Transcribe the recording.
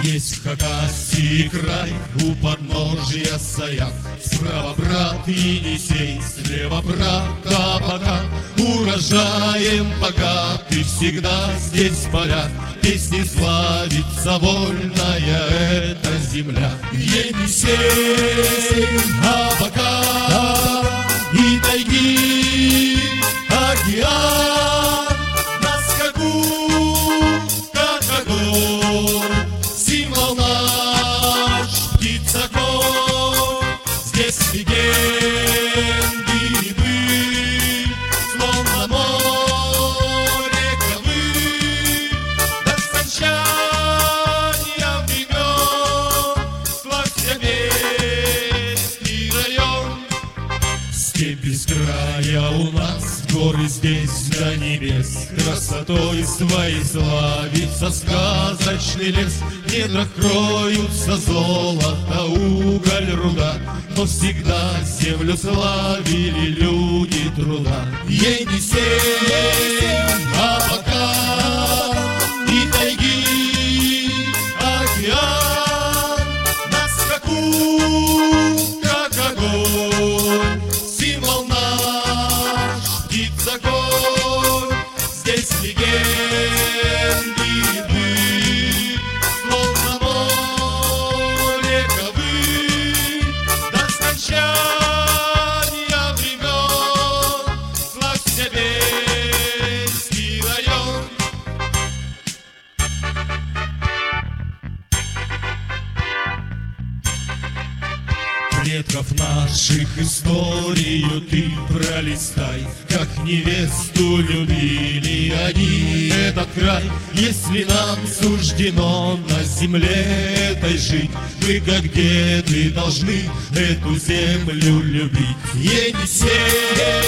Здесь в Хакасии край, у подножья Саян. Справа брат Енисей, слева брат Абакан. Урожаем богаты всегда здесь поля, песни славится вольная эта земля. Енисей, Абакан и тайги, океан на скаку, как огонь. Символ наш, птица-конь, здесь легенды и быль, словно море ковыль. До скончания времен славься весь район. Степь без края у нас, горы здесь до небес. Красотой своей славится сказочный лес. В недрах кроются золото, уголь, руда, но всегда землю славили люди труда. Енисей, Абакан и тайги, океан на скаку, как огонь. Символ наш, птица-конь, здесь легенды и быль, словно море ковыль. До скончания времен славься весь район. Предков наших историю ты пролистай, как невесту любили они этот край. Если нам суждено на земле этой жить, мы, как деды, должны эту землю любить. Енисей,